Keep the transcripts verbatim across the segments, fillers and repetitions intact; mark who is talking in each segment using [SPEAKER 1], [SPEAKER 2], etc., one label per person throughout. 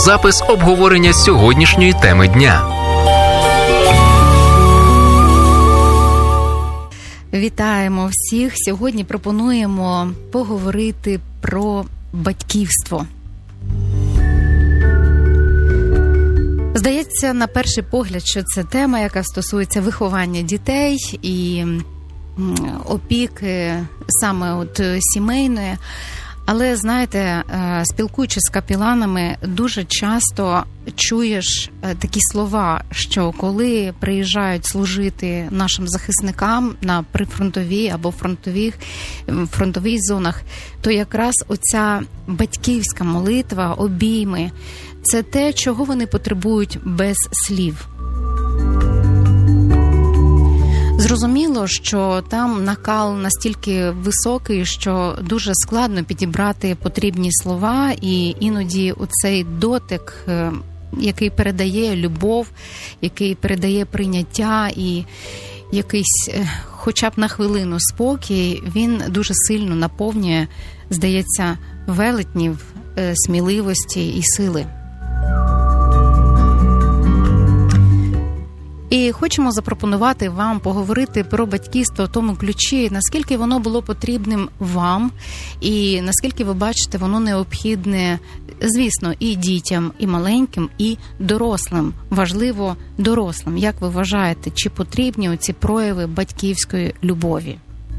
[SPEAKER 1] запис обговорення сьогоднішньої теми дня.
[SPEAKER 2] Вітаємо всіх! Сьогодні пропонуємо поговорити про батьківство. Здається, на перший погляд, що це тема, яка стосується виховання дітей і опіки саме от сімейної. Але, знаєте, спілкуючись з капеланами, дуже часто чуєш такі слова, що коли приїжджають служити нашим захисникам на прифронтовій або фронтових, фронтових зонах, то якраз оця батьківська молитва, обійми – це те, чого вони потребують без слів. Зрозуміло, що там накал настільки високий, що дуже складно підібрати потрібні слова, і іноді оцей дотик, який передає любов, який передає прийняття і якийсь хоча б на хвилину спокій, він дуже сильно наповнює, здається, велетнів, сміливості і сили. І хочемо запропонувати вам поговорити про батьківство в тому ключі, наскільки воно було потрібним вам, і наскільки ви бачите, воно необхідне, звісно, і дітям, і маленьким, і дорослим. Важливо дорослим. Як ви вважаєте, чи потрібні оці прояви батьківської любові?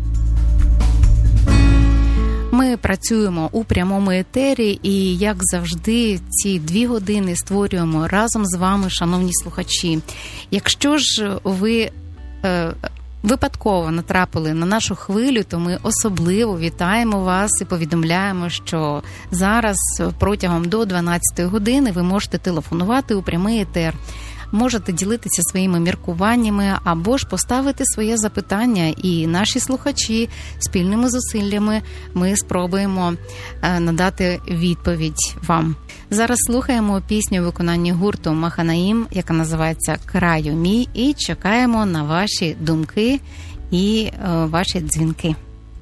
[SPEAKER 2] Ми працюємо у прямому етері і, як завжди, ці дві години створюємо разом з вами, шановні слухачі. Якщо ж ви е, випадково натрапили на нашу хвилю, то ми особливо вітаємо вас і повідомляємо, що зараз протягом до дванадцятої години ви можете телефонувати у прямий етер. Можете ділитися своїми міркуваннями або ж поставити своє запитання, і наші слухачі спільними зусиллями ми спробуємо надати відповідь вам. Зараз слухаємо пісню у виконанні гурту Маханаїм, яка називається «Краю мій», і чекаємо на ваші думки і е, ваші дзвінки.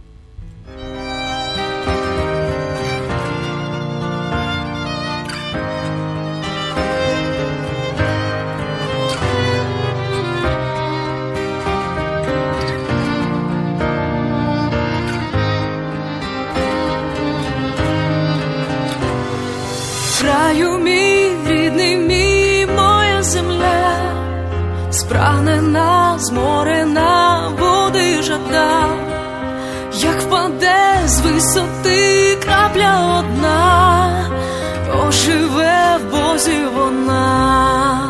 [SPEAKER 3] Краю мій, рідний мій, моя земля, спрагнена, зморена, води жада, як впаде з висоти крапля одна, оживе в Бозі вона.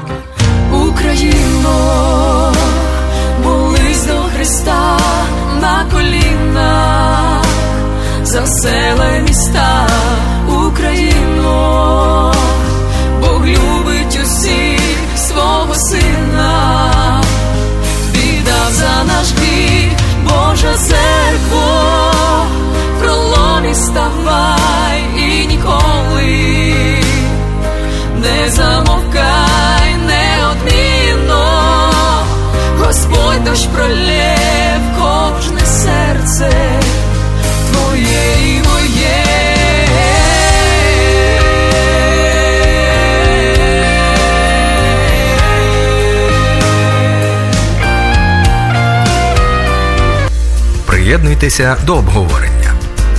[SPEAKER 3] Україно, молись до Христа на колінах, за села й міста. Україно, Бог любить усіх свого сина, віддав за наш гріх, Божа церкво, в проломі ставай і ніколи не замовкай неодмінно, Господь дощ пролє в кожне серце твоє і моє.
[SPEAKER 1] Приєднуйтеся до обговорення.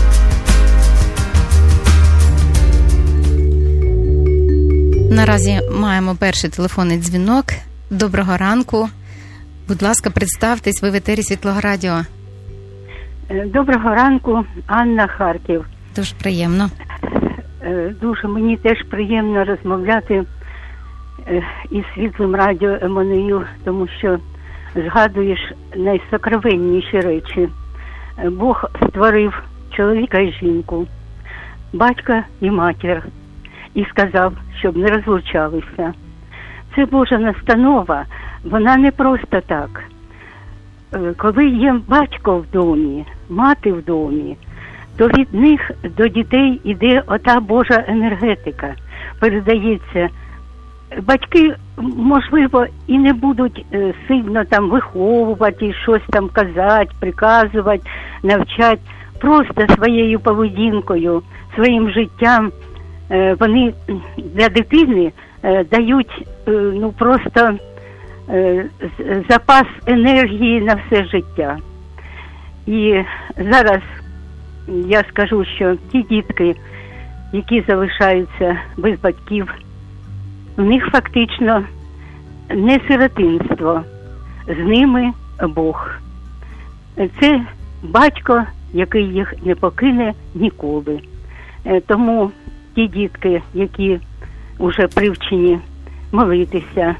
[SPEAKER 2] Наразі маємо перший телефонний дзвінок. Доброго ранку. Будь ласка, представтесь, ви в етері Світлого Радіо.
[SPEAKER 4] Доброго ранку, Анна, Харків.
[SPEAKER 2] Дуже приємно.
[SPEAKER 4] Дуже мені теж приємно розмовляти із Світлим Радіо Еммануїл, тому що згадуєш найсокровенніші речі. Бог створив чоловіка і жінку, батька і матір, і сказав, щоб не розлучалися. Це Божа настанова, вона не просто так. Коли є батько в домі, мати в домі, то від них до дітей іде ота Божа енергетика, передається. Батьки, можливо, і не будуть сильно там виховувати, щось там казати, приказувати, навчати. Просто своєю поведінкою, своїм життям е, вони для дитини е, дають е, ну просто е, запас енергії на все життя. І зараз я скажу, що ті дітки, які залишаються без батьків, у них фактично не сиротинство, з ними Бог. Це батько, який їх не покине ніколи. Тому ті дітки, які вже привчені молитися,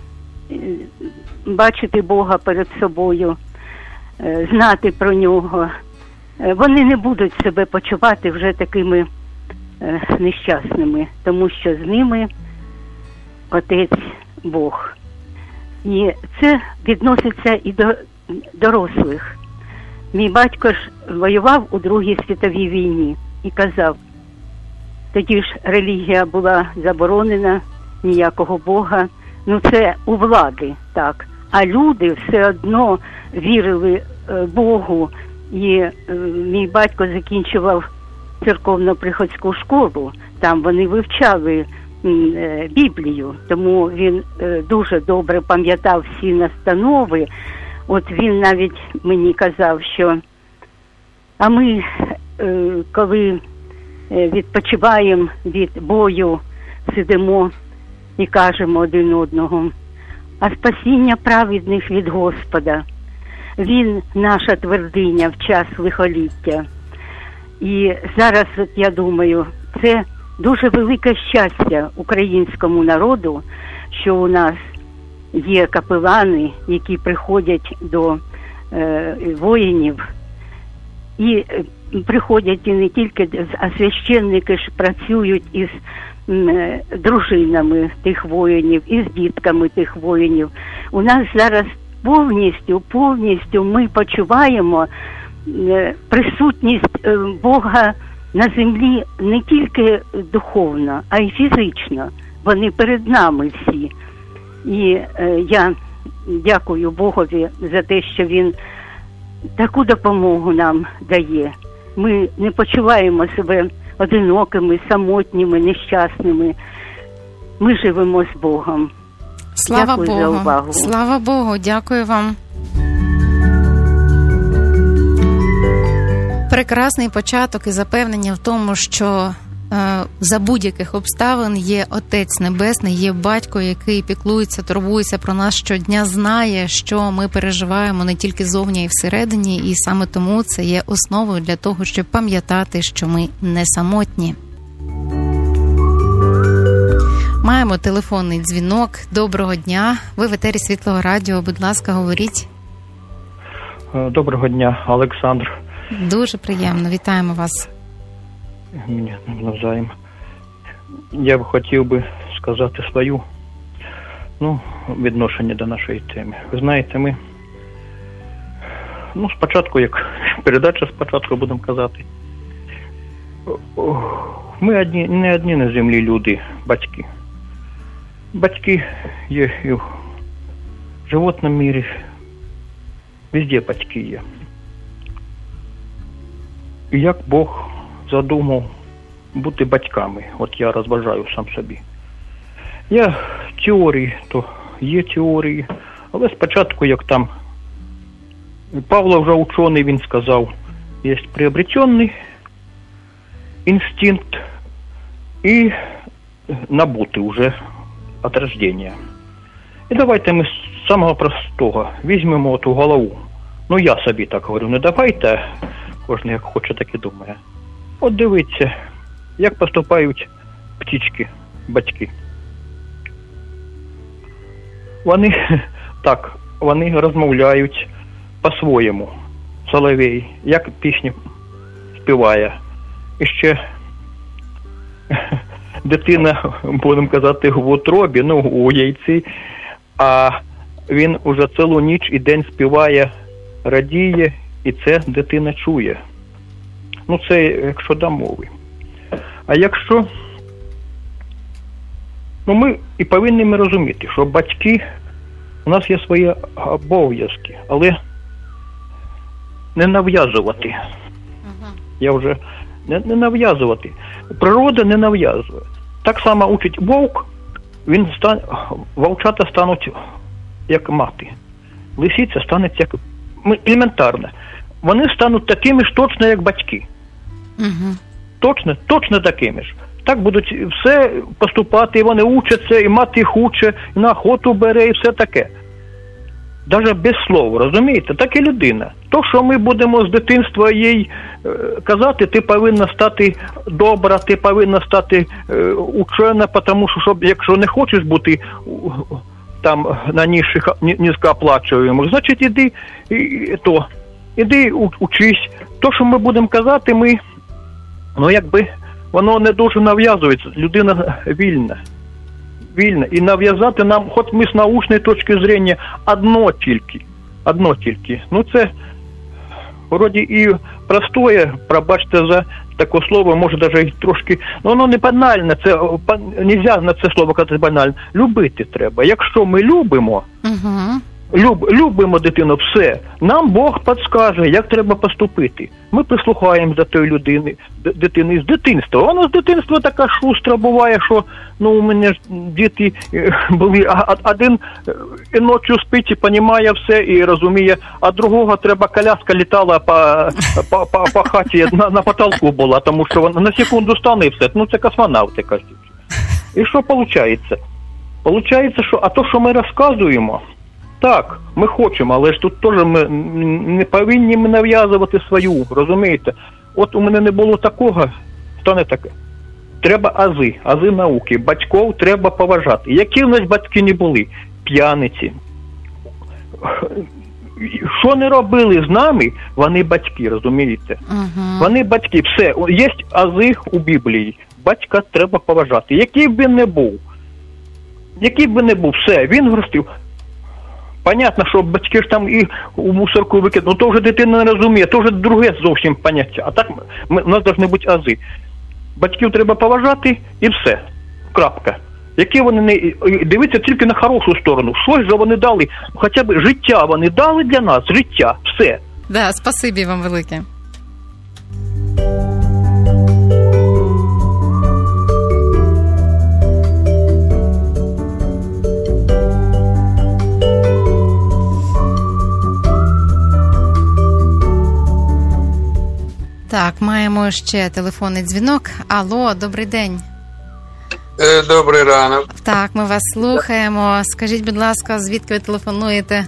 [SPEAKER 4] бачити Бога перед собою, знати про нього, вони не будуть себе почувати вже такими нещасними, тому що з ними Отець Бог. І це відноситься і до дорослих. Мій батько ж воював у Другій світовій війні і казав, тоді ж релігія була заборонена, ніякого Бога, ну це у влади, так. А люди все одно вірили е, Богу, і е, мій батько закінчував церковно-приходську школу, там вони вивчали е, Біблію, тому він е, дуже добре пам'ятав всі настанови. От він навіть мені казав, що а ми, е, коли відпочиваємо від бою, сидимо і кажемо один одного, а спасіння праведних від Господа. Він наша твердиня в час лихоліття. І зараз, от я думаю, це дуже велике щастя українському народу, що у нас є капелани, які приходять до е, воїнів, і е, приходять і не тільки, а священники ж працюють із е, дружинами тих воїнів, і з дітками тих воїнів. У нас зараз повністю, повністю ми почуваємо е, присутність е, Бога на землі не тільки духовно, а й фізично. Вони перед нами всі. І е, я дякую Богові за те, що Він таку допомогу нам дає. Ми не почуваємо себе одинокими, самотніми, нещасними. Ми живемо з Богом.
[SPEAKER 2] Слава
[SPEAKER 4] Дякую
[SPEAKER 2] Богу.
[SPEAKER 4] за увагу.
[SPEAKER 2] Слава Богу, дякую вам. Прекрасний початок і запевнення в тому, що за будь-яких обставин є Отець Небесний, є Батько, який піклується, турбується про нас щодня, знає, що ми переживаємо не тільки зовні, а й всередині, і саме тому це є основою для того, щоб пам'ятати, що ми не самотні. Маємо телефонний дзвінок. Доброго дня. Ви в етері Світлого радіо. Будь ласка, говоріть.
[SPEAKER 5] Доброго дня, Олександр.
[SPEAKER 2] Дуже приємно. Вітаємо вас.
[SPEAKER 5] Мені навзаєм. Я б хотів би сказати свою, ну, відношення до нашої теми. Ви знаєте, ми, ну, спочатку, як передача спочатку, будемо казати, ми одні, не одні на землі люди, батьки. Батьки є і в животному мірі, везде батьки є. І як Бог задумав бути батьками. От я розважаю сам собі. Я теорії, то є теорії, але спочатку, як там Павло вже учений, він сказав, є приобретений інстинкт і набутий вже від рождення. І давайте ми з самого простого візьмемо ту голову. Ну я собі так говорю, не давайте, кожен як хоче, так і думає. От дивіться, як поступають птічки, батьки. Вони, так, вони розмовляють по-своєму. Соловей, як пісню співає. І ще дитина, будемо казати, в утробі, ну, у яйці, а він уже цілу ніч і день співає, радіє, і це дитина чує. Ну, це якщо до мови. А якщо, ну, ми і повинні ми розуміти, що батьки, у нас є свої обов'язки, але не нав'язувати. Uh-huh. Я вже, не, не нав'язувати. Природа не нав'язує. Так само учить вовк, він стан... вовчата стануть як мати. Лисиця стане як елементарно. Вони стануть такими ж точно, як батьки.
[SPEAKER 2] Угу.
[SPEAKER 5] Точно, точно такими ж. Так будуть все поступати, і вони учаться, і мати їх уче, і на охоту бере, і все таке. Навіть без слов, розумієте? Так і людина. То, що ми будемо з дитинства їй е, казати, ти повинна стати добра, ти повинна стати е, учена, тому що, щоб, якщо не хочеш бути там на нижчих, низькооплачуємих, значить іди, і, то, іди учись. То, що ми будемо казати, ми, ну якби, воно не дуже нав'язується. Людина вільна. Вільно. І нав'язати нам, хоч ми з научної точки зрення, одно тільки. Одно тільки. Ну це, вроді і простое, пробачте за таке слово, може навіть і трошки, ну воно не банальне, це, нельзя на це слово казати банально. Любити треба. Якщо ми любимо,
[SPEAKER 2] Угу.
[SPEAKER 5] Люб, любимо дитину, все. Нам Бог підскаже, як треба поступити. Ми прислухаємо до тої людини, дитини з дитинства. Вона з дитинства така шустра буває, що ну, у мене ж діти були, а один і ночі спить і розуміє все і розуміє, а другого треба коляска літала по, по, по, по хаті, на, на потолку була, тому що вона на секунду стане і все. Ну це космонавтика. І що виходить? Получається, що, а то, що ми розказуємо, так, ми хочемо, але ж тут теж ми не повинні ми нав'язувати свою, розумієте? От у мене не було такого, стане таке. Треба ази, ази науки. Батьків треба поважати. Які в нас батьки не були? П'яниці. Що не робили з нами, вони батьки, розумієте?
[SPEAKER 2] Угу.
[SPEAKER 5] Вони батьки, все. Є ази у Біблії. Батька треба поважати. Який б він не був, який б він не був, все, він виростив. Понятно, що батьки ж там і у мусорку викидають, ну то вже дитина не розуміє, то вже друге зовсім поняття. А так ми, у нас повинні бути ази. Батьків треба поважати і все. Крапка. Які вони не... Дивіться тільки на хорошу сторону. Щось же вони дали, хоча б життя вони дали для нас, життя, все.
[SPEAKER 2] Да, спасибі вам велике. Так, маємо ще телефонний дзвінок. Алло, добрий день.
[SPEAKER 6] Добрий ранок.
[SPEAKER 2] Так, ми вас слухаємо. Скажіть, будь ласка, звідки ви телефонуєте?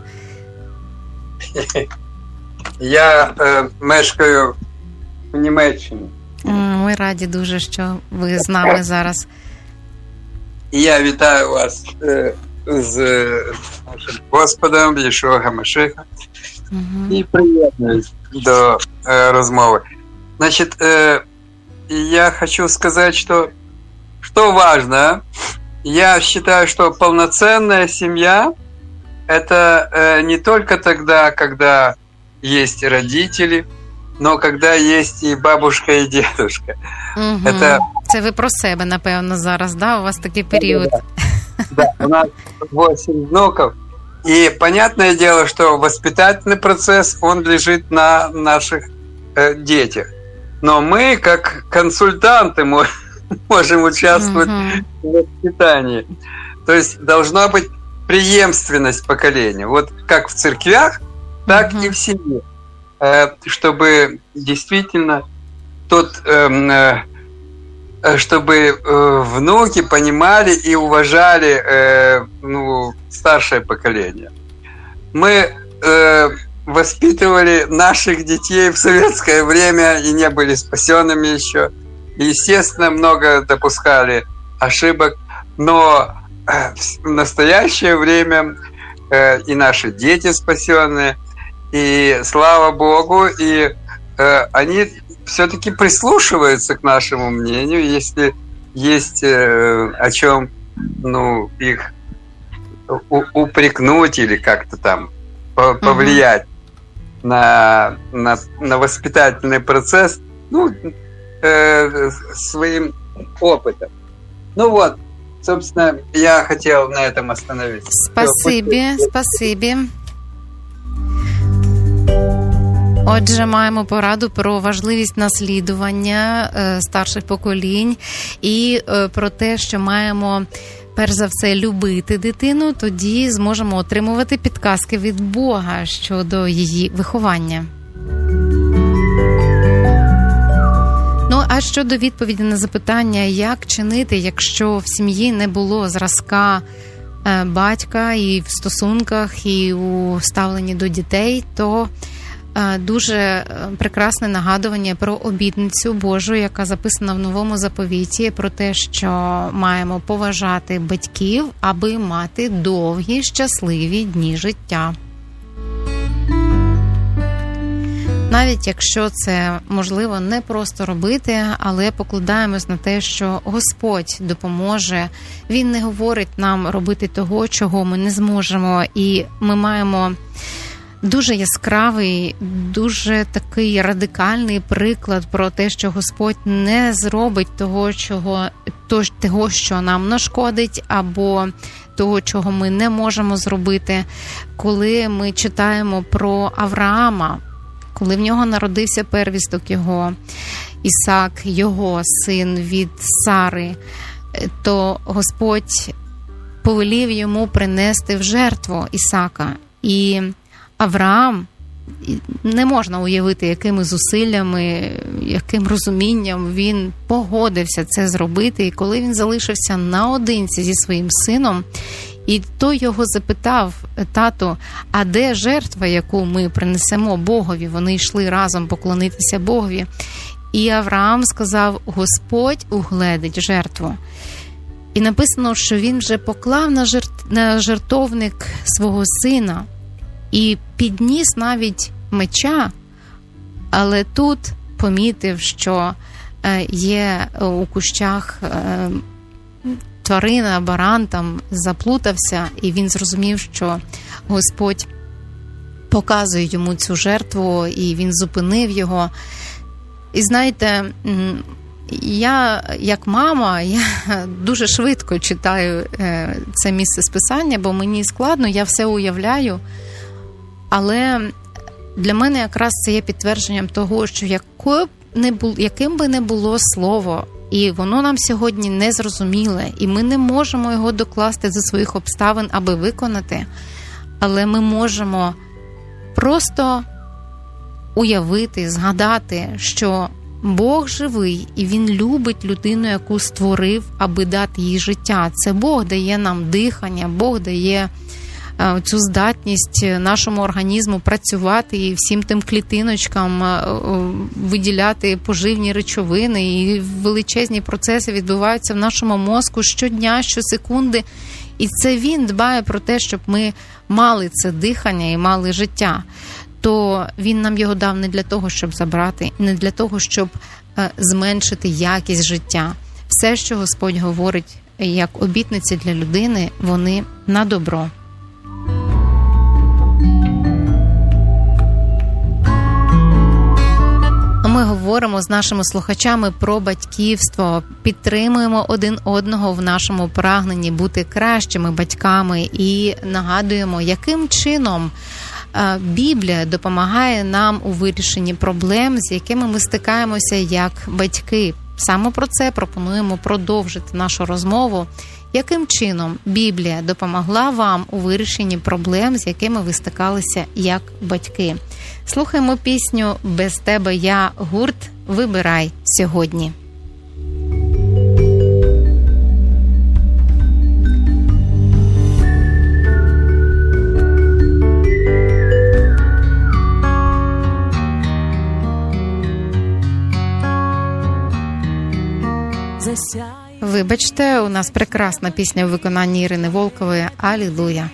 [SPEAKER 6] Я е, мешкаю в Німеччині.
[SPEAKER 2] Ми раді дуже, що ви з нами зараз.
[SPEAKER 6] Я вітаю вас е, з нашим Господом, Єшуа ГаМашиаха. Угу. І приєднуюсь до е, розмови. Значит, э, я хочу сказать, что, что важно, я считаю, что полноценная семья – это э, не только тогда, когда есть родители, но когда есть и бабушка, и дедушка.
[SPEAKER 2] Угу.
[SPEAKER 6] Это...
[SPEAKER 2] Це ви про себе, напевно, зараз, да? У вас такий період.
[SPEAKER 6] Да, да. У нас восемь внуков. И понятное дело, что воспитательный процесс, он лежит на наших э, детях. Но мы, как консультанты, можем участвовать uh-huh. в воспитании. То есть должна быть преемственность поколения. Вот как в церквях, так uh-huh. и в семье. Чтобы действительно тот, чтобы внуки понимали и уважали ну, старшее поколение. Мы воспитывали наших детей в советское время и не были спасенными еще. И, естественно, много допускали ошибок, но в настоящее время и наши дети спасенные, и слава Богу, и они все-таки прислушиваются к нашему мнению, если есть о чем ну, их упрекнуть или как-то там повлиять. Mm-hmm. На, на, на воспитательный процесс, ну, э, своим опытом. Ну вот, собственно, я хотел на этом остановиться.
[SPEAKER 2] Спасибо, спасибо. Отже, маємо пораду про важливість наслідування е, старших поколінь і е, про те, що маємо перш за все любити дитину, тоді зможемо отримувати підказки від Бога щодо її виховання. Ну, а щодо відповіді на запитання, як чинити, якщо в сім'ї не було зразка е, батька і в стосунках, і у ставленні до дітей, то дуже прекрасне нагадування про обітницю Божу, яка записана в Новому заповіті, про те, що маємо поважати батьків, аби мати довгі, щасливі дні життя. Навіть якщо це, можливо, не просто робити, але покладаємось на те, що Господь допоможе. Він не говорить нам робити того, чого ми не зможемо, і ми маємо дуже яскравий, дуже такий радикальний приклад про те, що Господь не зробить того, чого, того, що нам нашкодить, або того, чого ми не можемо зробити. Коли ми читаємо про Авраама, коли в нього народився первісток його, Ісак, його син від Сари, то Господь повелів йому принести в жертву Ісака. І Авраам, не можна уявити, якими зусиллями, яким розумінням він погодився це зробити. І коли він залишився наодинці зі своїм сином, і той його запитав: тату, а де жертва, яку ми принесемо Богові? Вони йшли разом поклонитися Богові. І Авраам сказав: Господь угледить жертву. І написано, що він вже поклав на, жертв... на жертовник свого сина і підніс навіть меча, але тут помітив, що є у кущах тварина, баран там заплутався, і він зрозумів, що Господь показує йому цю жертву, і він зупинив його. І знаєте, я, як мама, я дуже швидко читаю це місце з Писання, бо мені складно, я все уявляю. Але для мене якраз це є підтвердженням того, що якою б не було, яким би не було слово, і воно нам сьогодні не зрозуміле, і ми не можемо його докласти до своїх обставин, аби виконати, але ми можемо просто уявити, згадати, що Бог живий, і Він любить людину, яку створив, аби дати їй життя. Це Бог дає нам дихання, Бог дає цю здатність нашому організму працювати і всім тим клітиночкам виділяти поживні речовини, і величезні процеси відбуваються в нашому мозку щодня, щосекунди. І це Він дбає про те, щоб ми мали це дихання і мали життя. То Він нам його дав не для того, щоб забрати, не для того, щоб зменшити якість життя. Все, що Господь говорить як обітниці для людини, вони на добро. Ми говоримо з нашими слухачами про батьківство, підтримуємо один одного в нашому прагненні бути кращими батьками і нагадуємо, яким чином Біблія допомагає нам у вирішенні проблем, з якими ми стикаємося як батьки. Саме про це пропонуємо продовжити нашу розмову. Яким чином Біблія допомогла вам у вирішенні проблем, з якими ви стикалися як батьки? Слухаємо пісню «Без тебе я», гурт «Вибирай сьогодні». Вибачте, у нас прекрасна пісня у виконанні Ірини Волкової «Алілуя».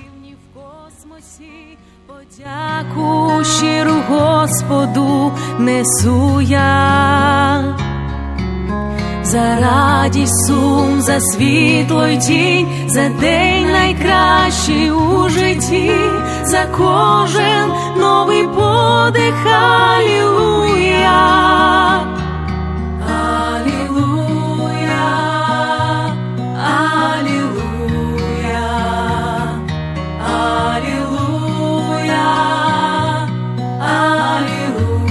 [SPEAKER 3] Подяку щиру Господу несу я, за радість, сум, за світло й тінь, за день найкращий у житті, за кожен новий подих. Алілуя. Алілуя,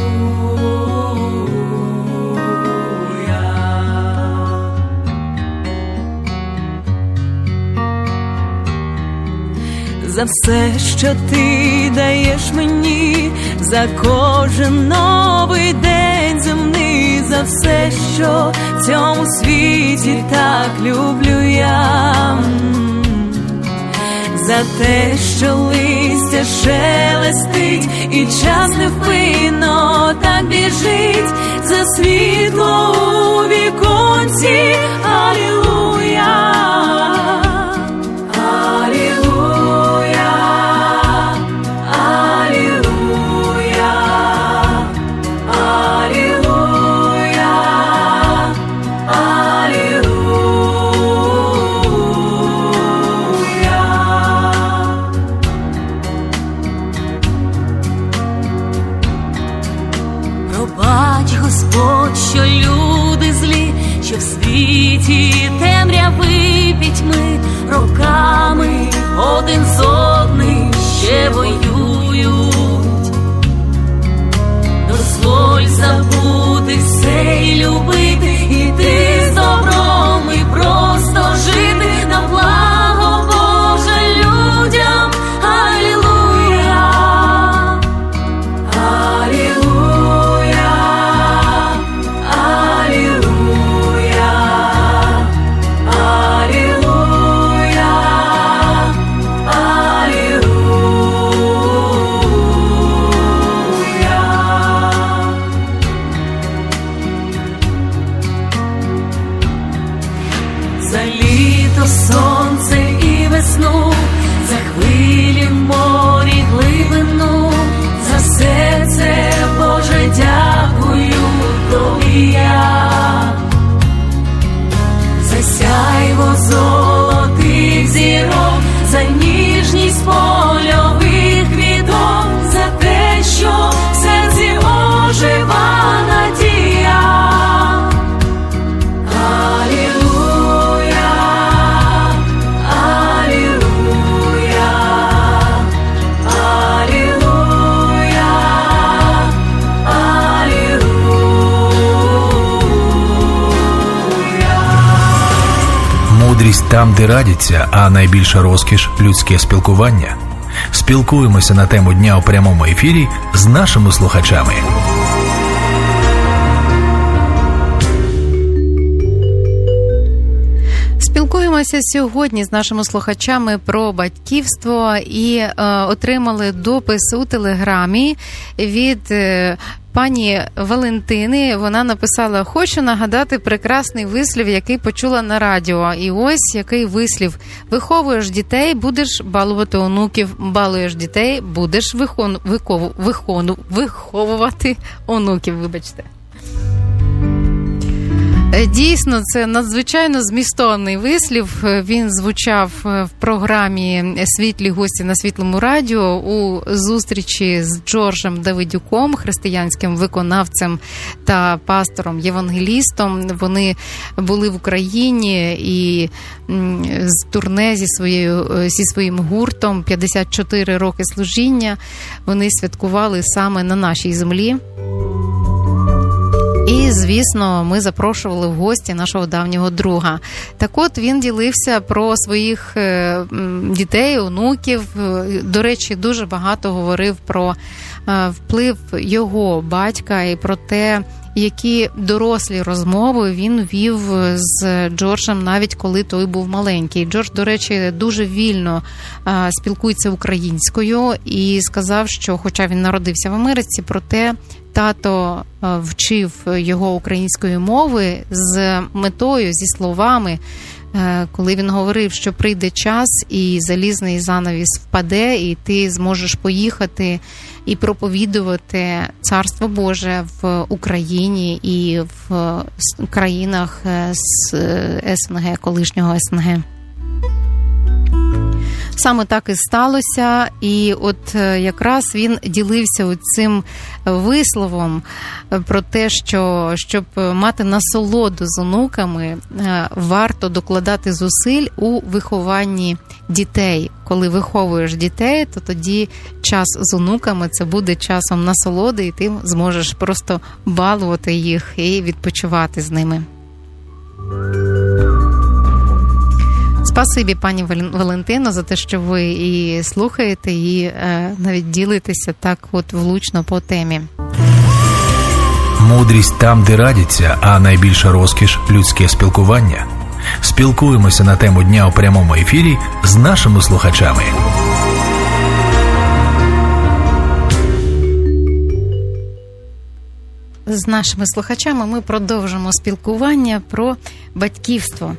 [SPEAKER 3] за все, що ти даєш мені, за кожен новий день земний, за все, що в цьому світі так люблю я, за те, що листя шелестить і час невпинно так біжить, за світло у віконці. Алілуя, алілуя, алілуя, алілуя, алілуя. Пробач, Господь, що люди злі, що в світі темряви пітьми роками один з одним ще воюють. Дозволь забути все і любити, іти з добром і просто жити на благо Боже людям. Алілуя, алілуя, алілуя, алілуя, алілуя. За літо, сонце і весну, за хвилі в морі глибину, за все це, Боже, дякую тобі я. За сяйво золотих зірок, за ніжність польових квіток, за те, що в серці ожива надія. Алілуя, алілуя, алілуя, алілуя.
[SPEAKER 7] Мудрість там, де радяться, а найбільша розкіш – людське спілкування. Спілкуємося на тему дня у прямому ефірі з нашими слухачами.
[SPEAKER 2] Спілкуємося сьогодні з нашими слухачами про батьківство і е, отримали допис у Телеграмі від е, пані Валентини. Вона написала: «Хочу нагадати прекрасний вислів, який почула на радіо. І ось який вислів. Виховуєш дітей, будеш балувати онуків. Балуєш дітей, будеш вихон... викову... вихону... виховувати онуків». Вибачте. Дійсно, це надзвичайно змістовний вислів. Він звучав в програмі «Світлі гості на Світлому радіо» у зустрічі з Джорджем Давидюком, християнським виконавцем та пастором-євангелістом. Вони були в Україні і з турне зі, своєю, зі своїм гуртом «п'ятдесят чотири роки служіння» вони святкували саме на нашій землі. І, звісно, ми запрошували в гості нашого давнього друга. Так от, він ділився про своїх дітей, онуків. До речі, дуже багато говорив про вплив його батька і про те, які дорослі розмови він вів з Джорджем, навіть коли той був маленький. Джордж, до речі, дуже вільно спілкується українською і сказав, що, хоча він народився в Америці, проте тато вчив його української мови з метою, зі словами, коли він говорив, що прийде час і залізний занавіс впаде, і ти зможеш поїхати і проповідувати Царство Боже в Україні і в країнах з СНГ, колишнього СНГ. Саме так і сталося, і от якраз він ділився цим висловом про те, що щоб мати насолоду з онуками, варто докладати зусиль у вихованні дітей. Коли виховуєш дітей, то тоді час з онуками – це буде часом насолоди, і ти зможеш просто балувати їх і відпочивати з ними. Спасибі, пані Валентино, за те, що ви і слухаєте, і е, навіть ділитеся так от влучно по темі.
[SPEAKER 7] Мудрість там, де радяться, а найбільша розкіш – людське спілкування. Спілкуємося на тему дня у прямому ефірі з нашими слухачами.
[SPEAKER 2] З нашими слухачами ми продовжимо спілкування про батьківство.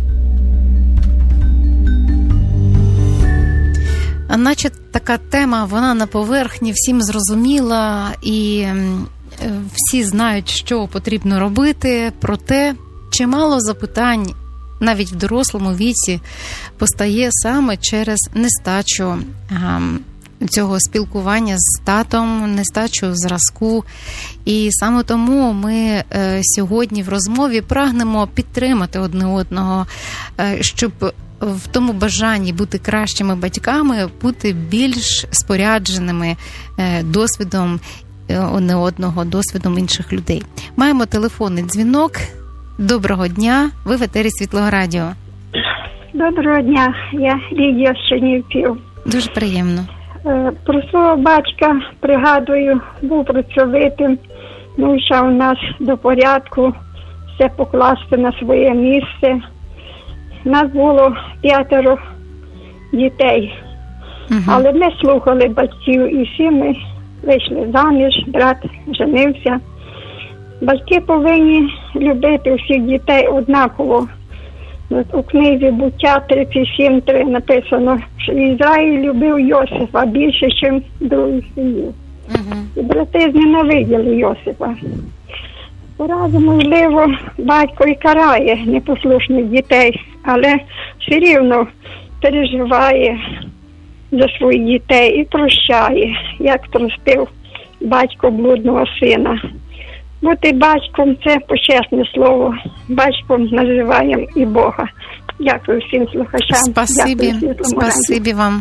[SPEAKER 2] Наче така тема, вона на поверхні, всім зрозуміла, і всі знають, що потрібно робити, проте чимало запитань навіть в дорослому віці постає саме через нестачу цього спілкування з татом, нестачу зразку. І саме тому ми сьогодні в розмові прагнемо підтримати одне одного, щоб в тому бажанні бути кращими батьками, бути більш спорядженими досвідом одне одного, досвідом інших людей. Маємо телефонний дзвінок. Доброго дня, ви в етері Світлого радіо.
[SPEAKER 8] Доброго дня, я Лідія з Чернівців.
[SPEAKER 2] Дуже приємно.
[SPEAKER 8] Про свого батька пригадую, був працьовитим, навчав нас до порядку, все покласти на своє місце. Нас було п'ятеро дітей, угу. але ми слухали батьків, і всі ми вийшли заміж, брат женився. Батьки повинні любити всіх дітей однаково. У книзі «Буття» тридцять сім три написано, що Ізраїль любив Йосифа більше, ніж других синів. Угу. І брати зненавиділи Йосифа. Поразу, можливо, батько і карає непослушних дітей, але все рівно переживає за своїх дітей і прощає, як простив батько блудного сина. Бути батьком – це почесне слово. Батьком називаємо і Бога. Дякую всім слухачам.
[SPEAKER 2] Спасибі, спасибі вам.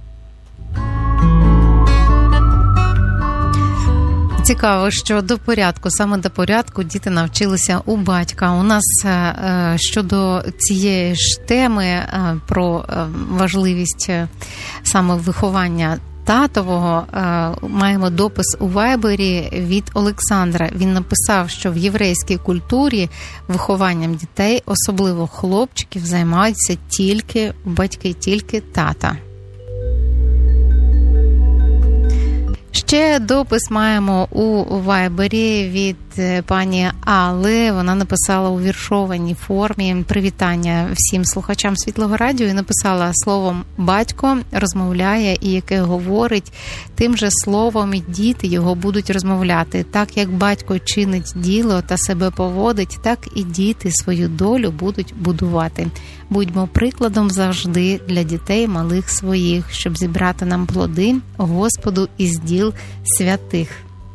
[SPEAKER 2] Цікаво, що до порядку, саме до порядку діти навчилися у батька. У нас щодо цієї ж теми про важливість саме виховання татового, маємо допис у Вайбері від Олександра. Він написав, що в єврейській культурі вихованням дітей, особливо хлопчиків, займаються тільки батьки, тільки тата. Ще допис маємо у Вайбері від пані Алли. Вона написала у віршованій формі привітання всім слухачам Світлого радіо і написала: словом батько розмовляє, і яке говорить, тим же словом і діти його будуть розмовляти. Так як батько чинить діло та себе поводить, так і діти свою долю будуть будувати. Будьмо прикладом завжди для дітей малих своїх, щоб зібрати нам плоди Господу із діл святих.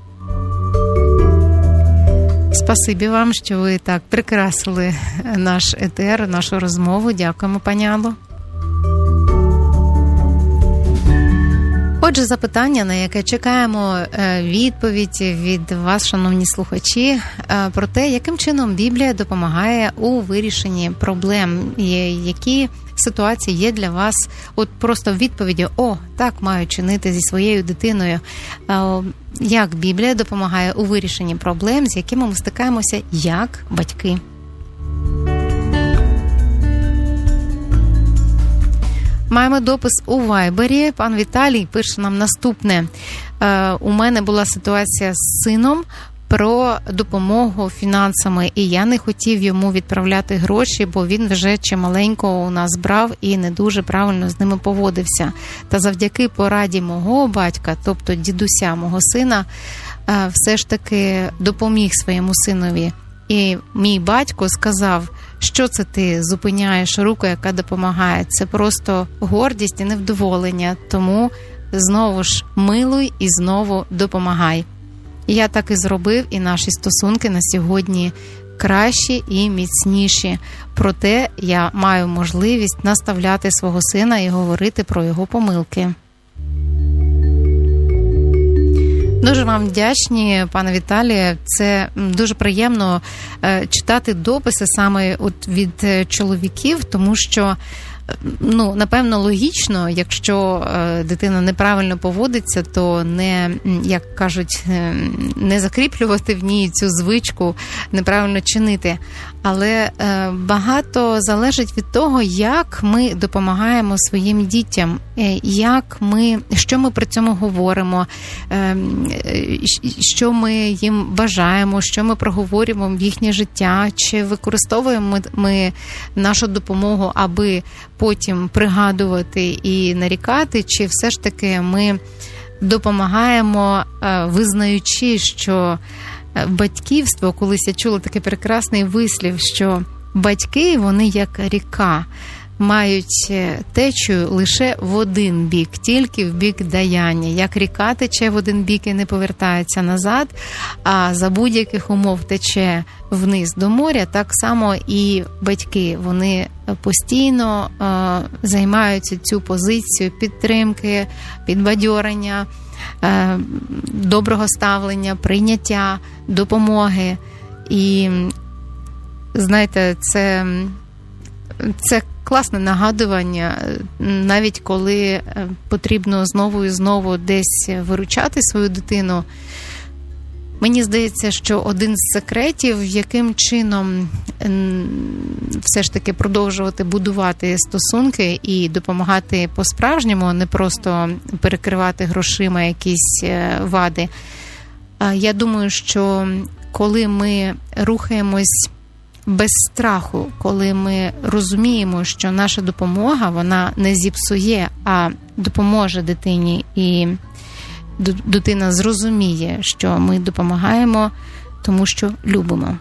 [SPEAKER 2] Спасибі вам, що ви так прикрасили наш етер, нашу розмову. Дякуємо, пані Алло. Отже, запитання, на яке чекаємо відповідь від вас, шановні слухачі, про те, яким чином Біблія допомагає у вирішенні проблем, які ситуації є для вас, от просто в відповіді: «О, так маю чинити зі своєю дитиною». Як Біблія допомагає у вирішенні проблем, з якими ми стикаємося як батьки. Маємо допис у Вайбері. Пан Віталій пише нам наступне. У мене була ситуація з сином про допомогу фінансами, і я не хотів йому відправляти гроші, бо він вже чималенько у нас брав і не дуже правильно з ними поводився. Та завдяки пораді мого батька, тобто дідуся мого сина, все ж таки допоміг своєму синові. І мій батько сказав: що це ти зупиняєш руку, яка допомагає? Це просто гордість і невдоволення, тому знову ж милуй і знову допомагай. І я так і зробив, і наші стосунки на сьогодні кращі і міцніші. Проте я маю можливість наставляти свого сина і говорити про його помилки. Дуже вам вдячні, пане Віталію. Це дуже приємно читати дописи саме от від чоловіків, тому що ну, напевно, логічно, якщо дитина неправильно поводиться, то не, як кажуть, не закріплювати в ній цю звичку неправильно чинити. Але багато залежить від того, як ми допомагаємо своїм дітям, як ми, що ми при цьому говоримо, що ми їм бажаємо, що ми проговорюємо в їхнє життя, чи використовуємо ми нашу допомогу, аби потім пригадувати і нарікати, чи все ж таки ми допомагаємо, визнаючи, що батьківство, колись я чула такий прекрасний вислів, що батьки, вони як ріка, мають течію лише в один бік, тільки в бік даяння. Як ріка тече в один бік і не повертається назад, а за будь-яких умов тече вниз до моря, так само і батьки. Вони постійно е, займаються цю позицію підтримки, підбадьорення, е, доброго ставлення, прийняття, допомоги. І, знаєте, це... Це класне нагадування, навіть коли потрібно знову і знову десь виручати свою дитину. Мені здається, що один з секретів, яким чином все ж таки продовжувати будувати стосунки і допомагати по-справжньому, а не просто перекривати грошима якісь вади. Я думаю, що коли ми рухаємось без страху, коли ми розуміємо, що наша допомога, вона не зіпсує, а допоможе дитині, і дитина зрозуміє, що ми допомагаємо, тому що любимо.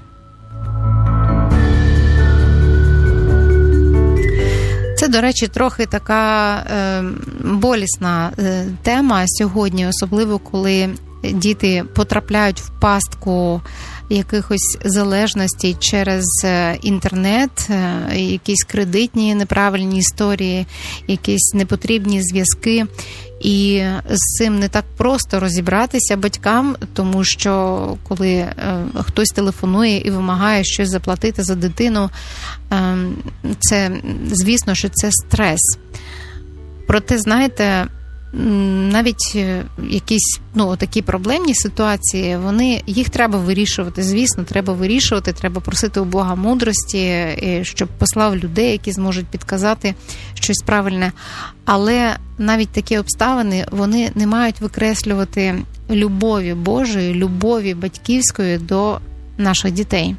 [SPEAKER 2] Це, до речі, трохи така е, болісна е, тема сьогодні, особливо коли діти потрапляють в пастку якихось залежностей через інтернет, якісь кредитні неправильні історії, якісь непотрібні зв'язки. І з цим не так просто розібратися батькам, тому що коли хтось телефонує і вимагає щось заплатити за дитину, це, звісно, що це стрес. Проте, знаєте, навіть якісь, ну, такі проблемні ситуації, вони, їх треба вирішувати, звісно, треба вирішувати, треба просити у Бога мудрості, щоб послав людей, які зможуть підказати щось правильне. Але навіть такі обставини, вони не мають викреслювати любові Божої, любові батьківської до наших дітей.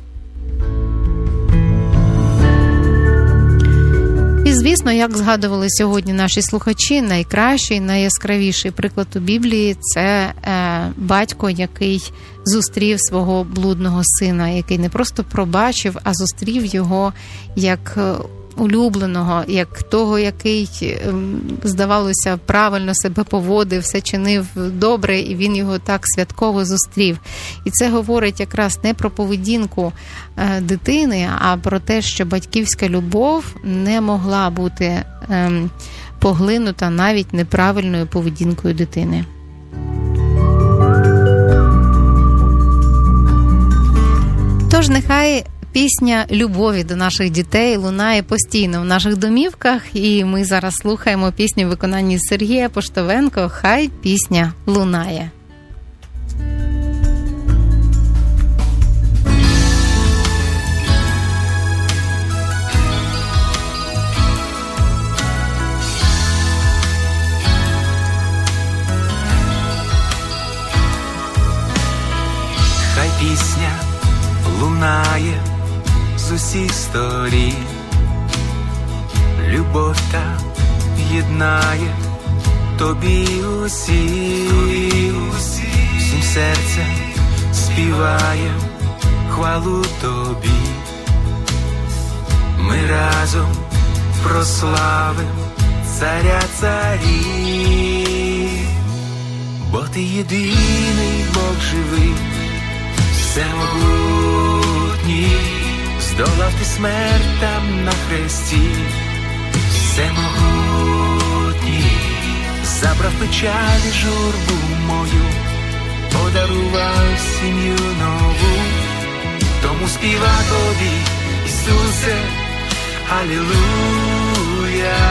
[SPEAKER 2] І, звісно, як згадували сьогодні наші слухачі, найкращий, найяскравіший приклад у Біблії – це е, батько, який зустрів свого блудного сина, який не просто пробачив, а зустрів його як улюбленого, як того, який, здавалося, правильно себе поводив, все чинив добре, і він його так святково зустрів. І це говорить якраз не про поведінку дитини, а про те, що батьківська любов не могла бути поглинута навіть неправильною поведінкою дитини. Тож нехай пісня любові до наших дітей лунає постійно в наших домівках, і ми зараз слухаємо пісню в виконанні Сергія Поштовенко «Хай пісня лунає».
[SPEAKER 9] Хай пісня лунає з усіх сторін, любов та єднає тобі усіх, всім серцем співає хвалу тобі. Ми разом прославим царя царів, бо ти єдиний Бог живий, всемогутній. Здолав ти смерть там на хресті, всемогутній. Забрав печаль і журбу мою, подарував сім'ю нову. Тому співа тобі, Ісусе, алілуя.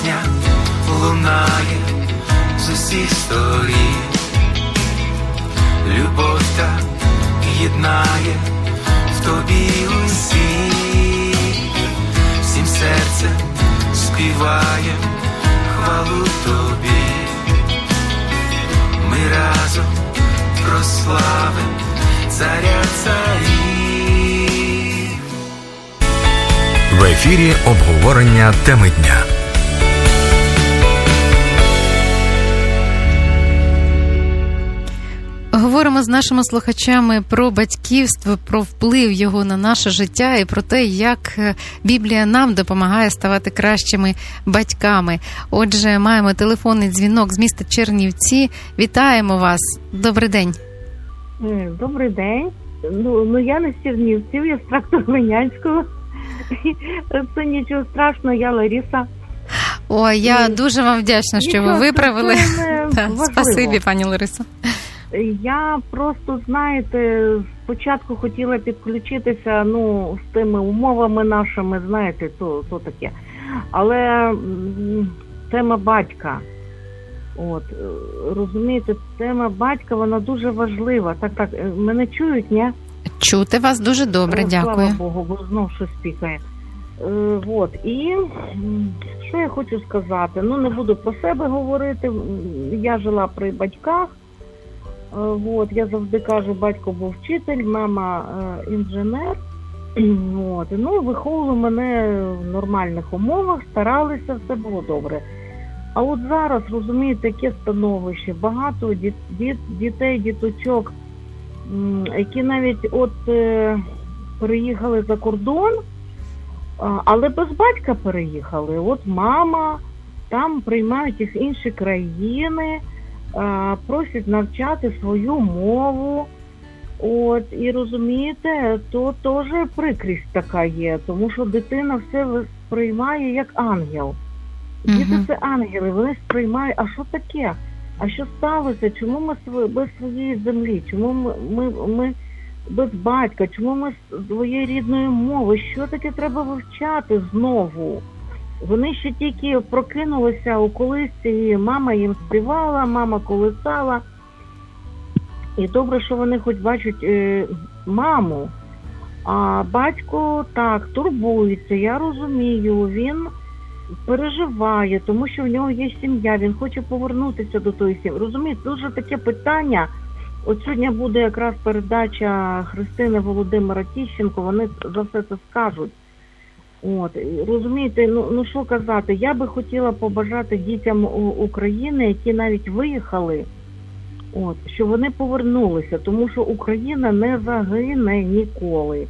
[SPEAKER 9] пісня лунає з усіх сторін. Любов так єднає в тобі усіх, всім серцем співає хвалу тобі. Ми разом прославим царя царів.
[SPEAKER 1] В ефірі обговорення теми дня.
[SPEAKER 2] Говоримо з нашими слухачами про батьківство, про вплив його на наше життя і про те, як Біблія нам допомагає ставати кращими батьками. Отже, маємо телефонний дзвінок з міста Чернівці. Вітаємо вас. Добрий день.
[SPEAKER 10] Добрий день. Ну, ну я не з Чернівців, я з Тракторвинянського. Це нічого страшного, я Лариса.
[SPEAKER 2] Ой, я і... дуже вам вдячна, що нічого, ви виправили. Так, спасибі, пані Лариса.
[SPEAKER 10] Я просто, знаєте, спочатку хотіла підключитися, ну, з тими умовами нашими, знаєте, то, то таке. Але м, тема батька, от, розумієте, тема батька, вона дуже важлива. Так, так, мене чують, ні?
[SPEAKER 2] Чути вас дуже добре, дякую.
[SPEAKER 10] Слава Богу, бо знов щось пікає. Е, от, і що я хочу сказати? Ну, не буду про себе говорити, я жила при батьках. От, я завжди кажу, батько був вчитель, мама е, інженер. От, ну, виховували мене в нормальних умовах, старалися, все було добре. А от зараз, розумієте, яке становище, багато діт, діт, дітей, діточок, м, які навіть от е, переїхали за кордон, а, але без батька переїхали. От мама, там приймають їх інші країни, просять навчати свою мову. От, і розумієте, то теж прикрість така є, тому що дитина все сприймає як ангел. Діти uh-huh. це ангели, вони сприймають, а що таке? А що сталося? Чому ми без своєї землі? Чому ми, ми, ми без батька? Чому ми з своєї рідної мови? Що таке треба вивчати знову? Вони ще тільки прокинулися у колисці, і мама їм співала, мама колисала. І добре, що вони хоч бачать е, маму. А батько так, турбується, я розумію, він переживає, тому що в нього є сім'я, він хоче повернутися до тої сім'ї. Розумієте, дуже таке питання. От сьогодні буде якраз передача Христини Володимира Тіщенко, вони за все це скажуть. От, розумієте, ну, ну що казати, я би хотіла побажати дітям України, які навіть виїхали, от, щоб вони повернулися, тому що Україна не загине ніколи.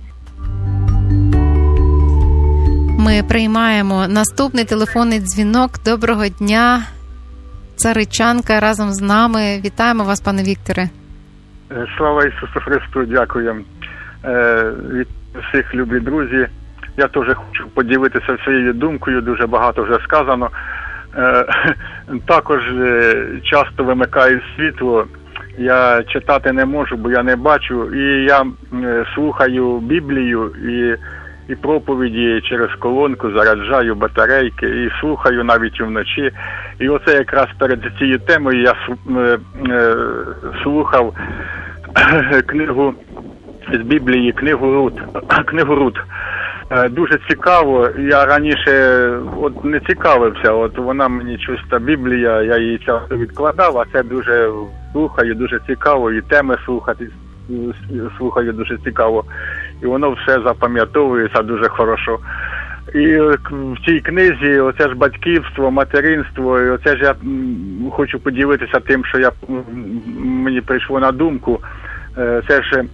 [SPEAKER 2] Ми приймаємо наступний телефонний дзвінок. Доброго дня, Царичанка разом з нами. Вітаємо вас, пане Вікторе.
[SPEAKER 11] Слава Ісусу Христу, дякую. Від всіх, любі друзі. Я теж хочу поділитися своєю думкою, дуже багато вже сказано. Е, також часто вимикаю світло, я читати не можу, бо я не бачу, і я слухаю Біблію і, і проповіді через колонку, заряджаю батарейки і слухаю навіть вночі. І оце якраз перед цією темою я е, е, слухав книгу з Біблії, книгу Рут, книгу Рут. Дуже цікаво, я раніше от не цікавився, от вона мені чиста Біблія, я її часто відкладав, а це дуже слухаю, дуже цікаво, і теми слухати, слухаю дуже цікаво, і воно все запам'ятовується дуже хорошо. І в цій книзі оце ж батьківство, материнство, і оце ж я хочу поділитися тим, що я, мені прийшло на думку, це ж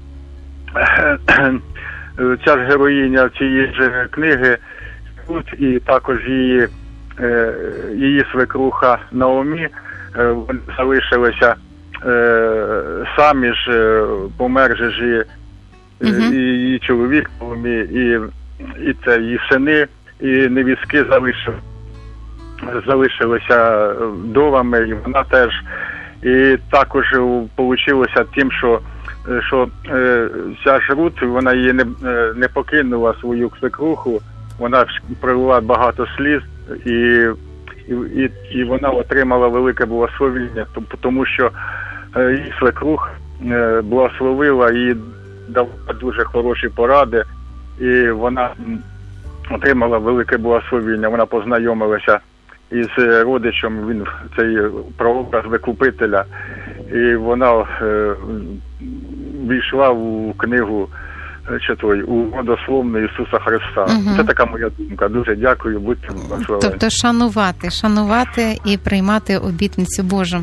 [SPEAKER 11] ця ж героїня цієї ж книги, і також її, її свекруха Наомі, вони залишилися самі ж, помер же ж і її чоловік Наомі, і, і це її сини, і невістки залишили, залишилися вдовами, і вона теж. І також вийшло тим, що що е, ця ж Рут, вона її не, не покинула свою свекруху, вона пролила багато сліз, і, і, і, і вона отримала велике благословення, тому що її свекрух благословила і дала дуже хороші поради, і вона отримала велике благословення. Вона познайомилася із родичем, він цей прообраз Викупителя, і вона е, війшла у книгу чи той, у родословну Ісуса Христа. Угу. Це така моя думка. Дуже дякую, будьте благословені.
[SPEAKER 2] Тобто шанувати, шанувати і приймати обітницю Божу.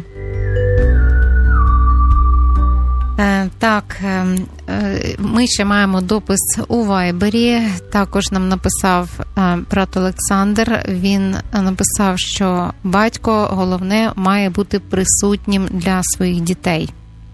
[SPEAKER 2] Е, так, е, ми ще маємо допис у Вайбері. Також нам написав е, брат Олександр. Він написав, що батько, головне, має бути присутнім для своїх дітей.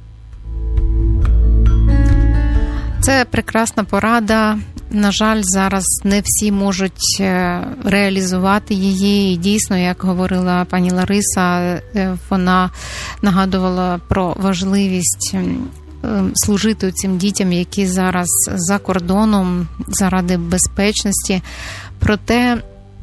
[SPEAKER 2] Це прекрасна порада. На жаль, зараз не всі можуть реалізувати її. І дійсно, як говорила пані Лариса, вона нагадувала про важливість служити цим дітям, які зараз за кордоном заради безпечності. Проте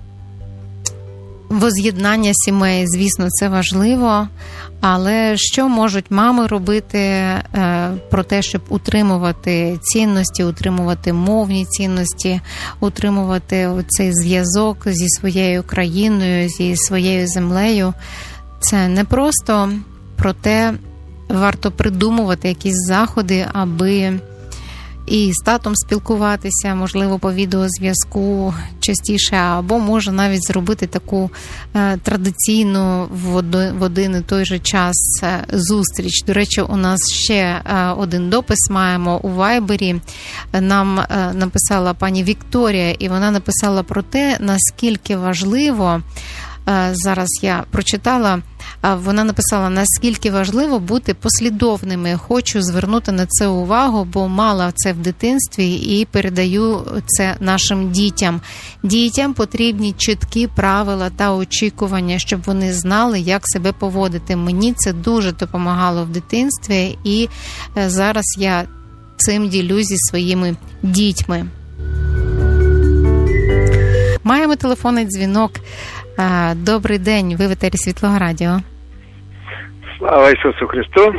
[SPEAKER 2] воз'єднання сімей, звісно, це важливо, але що можуть мами робити е, про те, щоб утримувати цінності, утримувати мовні цінності, утримувати цей зв'язок зі своєю країною, зі своєю землею? Це не просто, проте варто придумувати якісь заходи, аби і з татом спілкуватися, можливо, по відеозв'язку частіше, або може навіть зробити таку е, традиційну в, од- в один і той же час е, зустріч. До речі, у нас ще е, один допис маємо у Вайбері. Нам е, написала пані Вікторія, і вона написала про те, наскільки важливо, е, зараз я прочитала, вона написала, наскільки важливо бути послідовними. Хочу звернути на це увагу, бо мала це в дитинстві і передаю це нашим дітям. Дітям потрібні чіткі правила та очікування, щоб вони знали, як себе поводити. Мені це дуже допомагало в дитинстві, і зараз я цим ділюсь зі своїми дітьми. Маємо телефонний дзвінок. Добрий день, ви в етері Світлого Радіо.
[SPEAKER 12] Слава Ісусу Христу.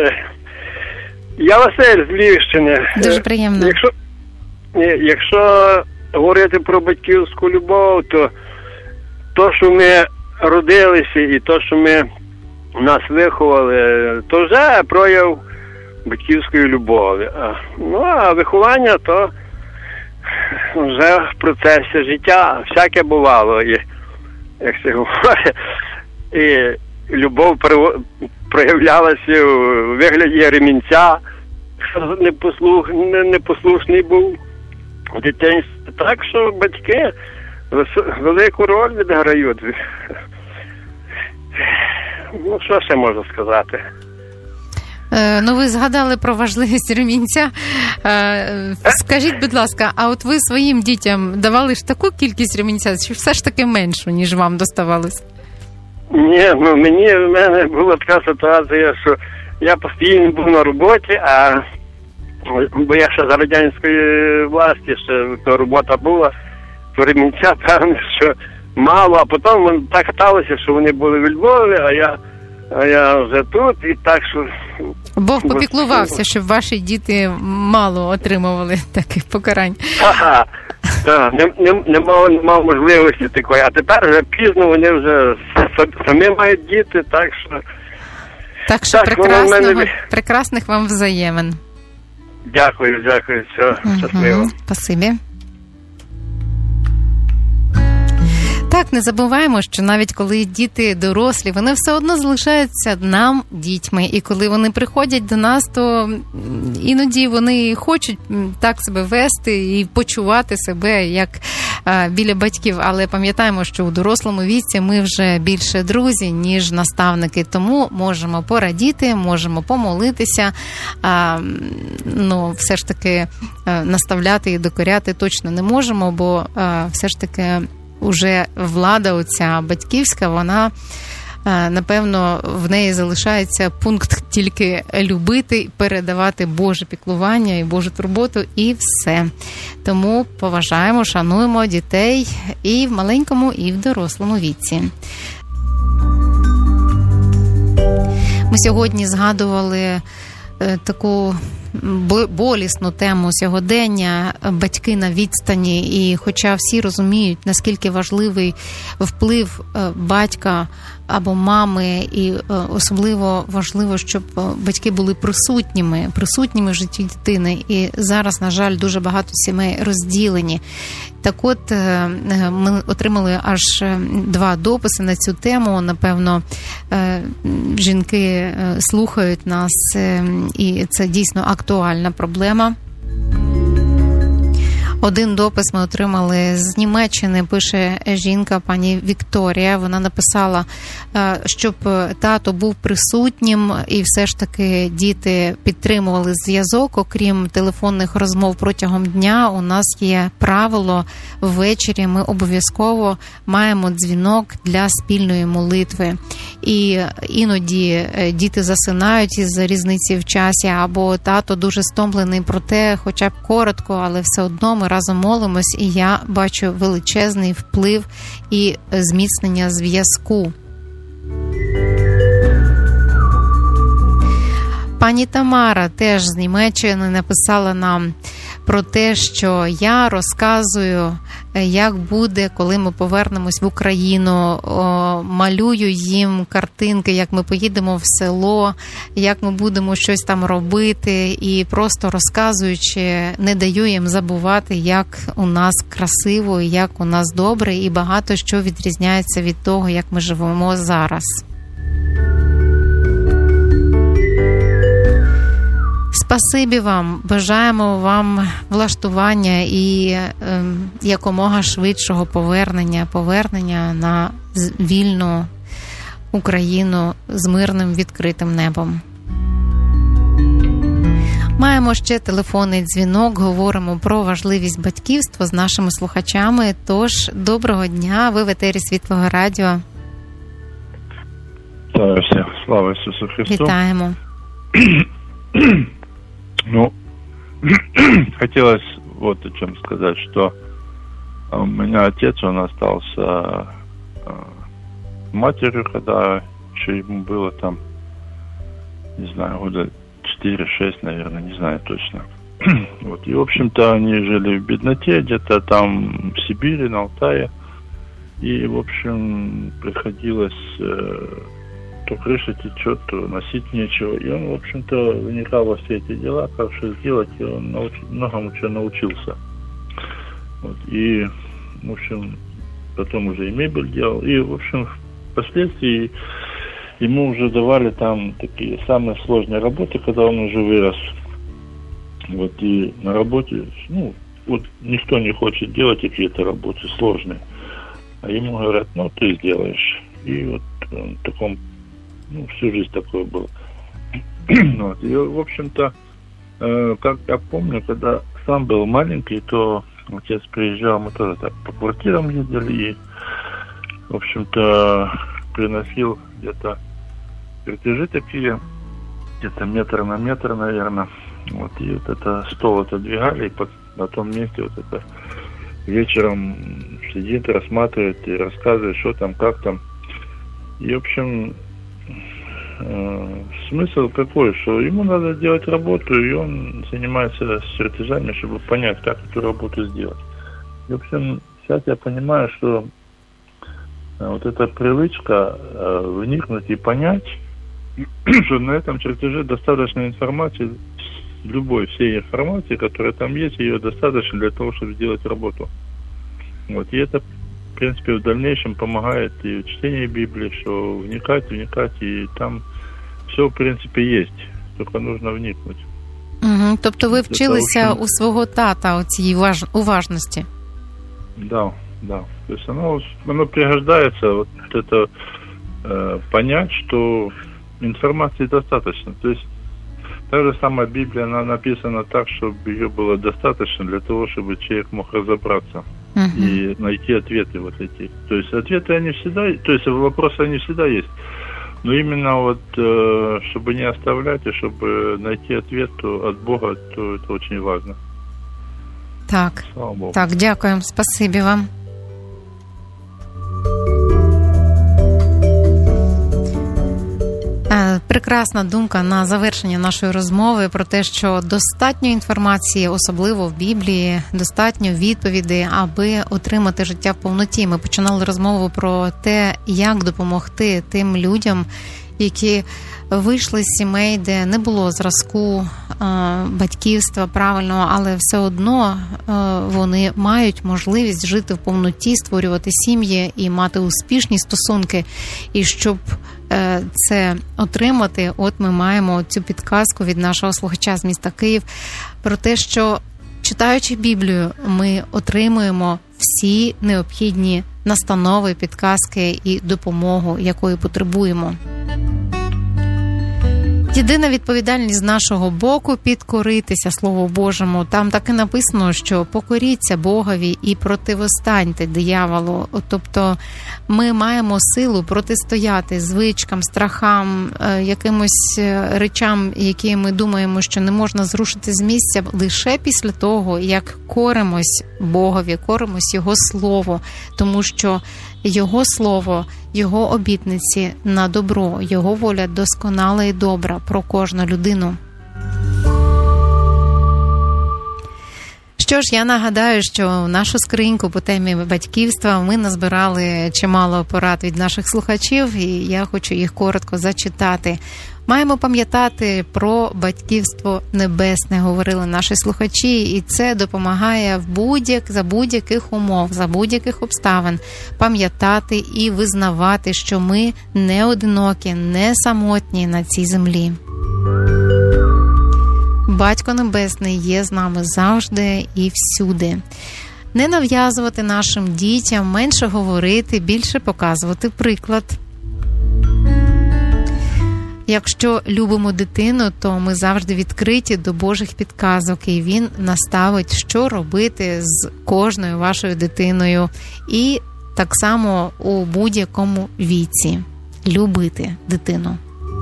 [SPEAKER 12] Я Василь з Львівщини.
[SPEAKER 2] Дуже приємно.
[SPEAKER 12] Якщо, якщо говорити про батьківську любов, то то, що ми родилися і то, що ми нас виховали, то вже прояв батьківської любові. Ну, а виховання то вже в процесі життя всяке бувало. І як це говорить, і любов проявлялася у вигляді ремінця, хто непослух, непослушний був в дитинстві. Так що батьки велику роль відграють. Ну, що ще можу сказати?
[SPEAKER 2] Ну, ви згадали про важливість ремінця. Скажіть, будь ласка, а от ви своїм дітям давали ж таку кількість ремінця, чи все ж таки меншу, ніж вам доставалось?
[SPEAKER 12] Ні, ну мені, в мене була така ситуація, що я постійно був на роботі, а бо я ще за радянської власті, ще то робота була, то ремінця, певно, що мало, а потім так сталося, що вони були в Львові, а я А я вже тут, і так, що...
[SPEAKER 2] Бог попіклувався, щоб ваші діти мало отримували таких покарань.
[SPEAKER 12] Ага, так, не, не, не, мав, не мав можливості такої, а тепер вже пізно, вони вже самі мають діти, так що...
[SPEAKER 2] Так що так, прекрасного, мене... прекрасних вам взаємин.
[SPEAKER 12] Дякую, дякую, все, угу. Щасливо.
[SPEAKER 2] Спасибі. Так, не забуваємо, що навіть коли діти дорослі, вони все одно залишаються нам дітьми. І коли вони приходять до нас, то іноді вони хочуть так себе вести і почувати себе як а, біля батьків. Але пам'ятаємо, що у дорослому віці ми вже більше друзі, ніж наставники. Тому можемо порадіти, можемо помолитися. А, ну, все ж таки а, наставляти і докоряти точно не можемо, бо а, все ж таки... Уже влада оця батьківська, вона, напевно, в неї залишається пункт тільки любити, передавати Боже піклування і Божу турботу, і все. Тому поважаємо, шануємо дітей і в маленькому, і в дорослому віці. Ми сьогодні згадували таку болісну тему сьогодення – батьки на відстані. І хоча всі розуміють, наскільки важливий вплив батька або мами, і особливо важливо, щоб батьки були присутніми, присутніми в житті дитини. І зараз, на жаль, дуже багато сімей розділені. Так от, ми отримали аж два дописи на цю тему. Напевно, жінки слухають нас, і це дійсно актуальна проблема. Один допис ми отримали з Німеччини, пише жінка, пані Вікторія. Вона написала, щоб тато був присутнім і все ж таки діти підтримували зв'язок. Окрім телефонних розмов протягом дня, у нас є правило: ввечері ми обов'язково маємо дзвінок для спільної молитви. І іноді діти засинають із різниці в часі, або тато дуже стомлений, проте хоча б коротко, але все одно ми разом молимось, і я бачу величезний вплив і зміцнення зв'язку. Пані Тамара теж з Німеччини написала нам про те, що я розказую, як буде, коли ми повернемось в Україну, о, малюю їм картинки, як ми поїдемо в село, як ми будемо щось там робити, і просто розказуючи, не даю їм забувати, як у нас красиво, як у нас добре, і багато що відрізняється від того, як ми живемо зараз. Спасибі вам, бажаємо вам влаштування і е, якомога швидшого повернення, повернення на вільну Україну з мирним відкритим небом. Маємо ще телефонний дзвінок, говоримо про важливість батьківства з нашими слухачами. Тож, доброго дня, ви в етері Світлого Радіо.
[SPEAKER 13] Вітаю всіх, слава Ісусу Христу.
[SPEAKER 2] Вітаємо.
[SPEAKER 13] Ну, хотелось вот о чем сказать, что у меня отец, он остался матерью, когда еще ему было там, не знаю, года четыре-шесть, наверное, не знаю точно. Вот. И, в общем-то, они жили в бедноте, где-то там в Сибири, на Алтае. И, в общем, приходилось... то крыша течет, то носить нечего. И он, в общем-то, вникал во все эти дела, как что сделать, и он науч... многому чего научился. Вот. И, в общем, потом уже и мебель делал. И, в общем, впоследствии ему уже давали там такие самые сложные работы, когда он уже вырос. Вот. И на работе, ну, вот никто не хочет делать какие-то работы сложные. А ему говорят, ну, ты сделаешь. И вот он в таком, ну, всю жизнь такое было. Вот. И, в общем-то, э, как я помню, когда сам был маленький, то отец приезжал, мы тоже так по квартирам ездили, и, в общем-то, приносил где-то чертежи такие, где-то метр на метр, наверное. Вот. И вот это стол отодвигали, и под, на том месте вот это вечером сидит, рассматривает и рассказывает, что там, как там. И, в общем, э, смысл какой, что ему надо делать работу, и он занимается чертежами, чтобы понять, как эту работу сделать. И, в общем, сейчас я понимаю, что э, вот эта привычка э, вникнуть и понять, что на этом чертеже достаточно информации, любой всей информации, которая там есть, ее достаточно для того, чтобы сделать работу. Вот. И это, в принципе, в дальнейшем помогает и в чтении Библии, что вникать, вникать, и там все, в принципе, есть, только нужно вникнуть.
[SPEAKER 2] Угу. Тобто ви вчилися у свого тата у цій уваж... уважності?
[SPEAKER 13] Да, да. То есть оно, оно пригождается, вот это э, понять, что информации достаточно. То есть та же самая Библия, она написана так, чтобы ее было достаточно для того, чтобы человек мог разобраться uh-huh. и найти ответы вот эти. То есть ответы они всегда, то есть вопросы они всегда есть. Но именно вот, э, чтобы не оставлять и чтобы найти ответ от Бога, то это очень важно.
[SPEAKER 2] Так, так, дякуємо, спасибі вам. прекрасна думка на завершення нашої розмови про те, що достатньо інформації, особливо в Біблії, достатньо відповідей, аби отримати життя в повноті. Ми починали розмову про те, як допомогти тим людям, які вийшли з сімей, де не було зразку е, батьківства правильного, але все одно е, вони мають можливість жити в повноті, створювати сім'ї і мати успішні стосунки. І щоб е, це отримати, от ми маємо цю підказку від нашого слухача з міста Київ про те, що читаючи Біблію, ми отримуємо всі необхідні настанови, підказки і допомогу, якої потребуємо. Єдина відповідальність з нашого боку – підкоритися Слову Божому. Там так і написано, що покоріться Богові і противостаньте дияволу. Тобто ми маємо силу протистояти звичкам, страхам, якимось речам, які ми думаємо, що не можна зрушити з місця, лише після того, як коримось Богові, коримось Його Слово. Тому що Його Слово, Його обітниці на добро, Його воля досконала і добра про кожну людину. Що ж, я нагадаю, що в нашу скриньку по темі батьківства ми назбирали чимало порад від наших слухачів, і я хочу їх коротко зачитати. Маємо пам'ятати про батьківство небесне, говорили наші слухачі, і це допомагає в будь-як, за будь-яких умов, за будь-яких обставин пам'ятати і визнавати, що ми не одинокі, не самотні на цій землі. Батько Небесний є з нами завжди і всюди. Не нав'язувати нашим дітям, менше говорити, більше показувати приклад. Якщо любимо дитину, то ми завжди відкриті до Божих підказок, і Він наставить, що робити з кожною вашою дитиною. І так само у будь-якому віці любити дитину.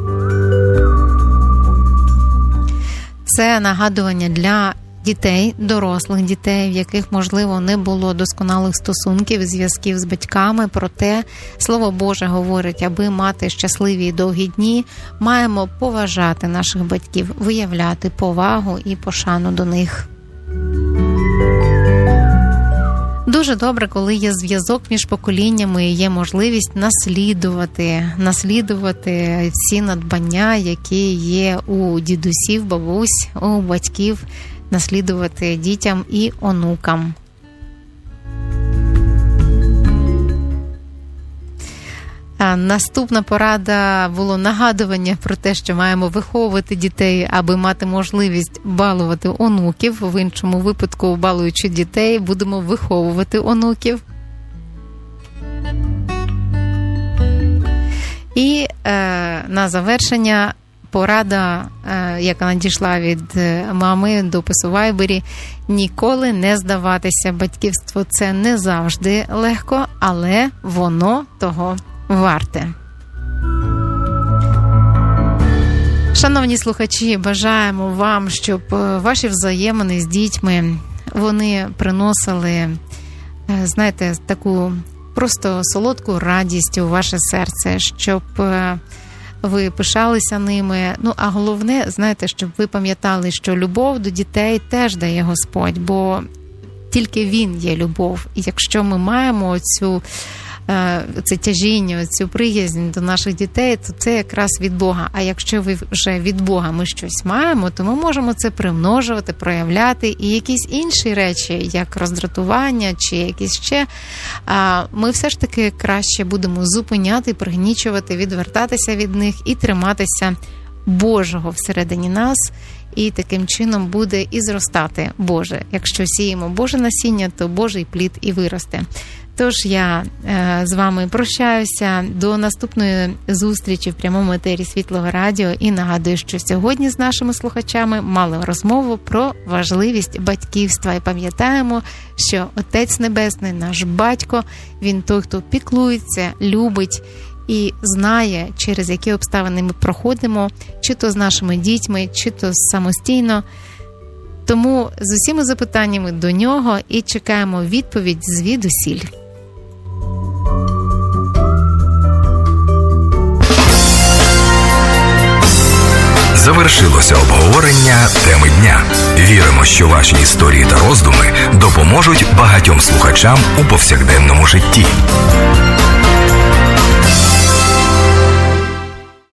[SPEAKER 2] Це нагадування для дітей, дорослих дітей, в яких, можливо, не було досконалих стосунків, зв'язків з батьками. Проте Слово Боже говорить, аби мати щасливі і довгі дні, маємо поважати наших батьків, виявляти повагу і пошану до них. Дуже добре, коли є зв'язок між поколіннями і є можливість наслідувати, наслідувати всі надбання, які є у дідусів, бабусь, у батьків, наслідувати дітям і онукам. А наступна порада було нагадування про те, що маємо виховувати дітей, аби мати можливість балувати онуків. В іншому випадку, балуючи дітей, будемо виховувати онуків. І е, на завершення порада, е, яка надійшла від мами, допис у Вайбері: ніколи не здаватися. Батьківство – це не завжди легко, але воно того варте. Шановні слухачі, бажаємо вам, щоб ваші взаємини з дітьми, вони приносили, знаєте, таку просто солодку радість у ваше серце, щоб ви пишалися ними. Ну, а головне, знаєте, щоб ви пам'ятали, що любов до дітей теж дає Господь, бо тільки Він є любов. І якщо ми маємо цю це тяжіння, цю приязнь до наших дітей, то це якраз від Бога. А якщо ви вже від Бога ми щось маємо, то ми можемо це примножувати, проявляти, і якісь інші речі, як роздратування чи якісь ще, ми все ж таки краще будемо зупиняти, пригнічувати, відвертатися від них і триматися Божого всередині нас, і таким чином буде і зростати Боже. Якщо сіємо Боже насіння, то Божий плід і виросте. Тож я е, з вами прощаюся до наступної зустрічі в прямому етері Світлого Радіо і нагадую, що сьогодні з нашими слухачами мали розмову про важливість батьківства. І пам'ятаємо, що Отець Небесний, наш Батько, Він той, хто піклується, любить і знає, через які обставини ми проходимо, чи то з нашими дітьми, чи то самостійно. Тому з усіма запитаннями до нього і чекаємо відповідь звідусіль.
[SPEAKER 1] завершилося обговорення теми дня. Віримо, що ваші історії та роздуми допоможуть багатьом слухачам у повсякденному житті.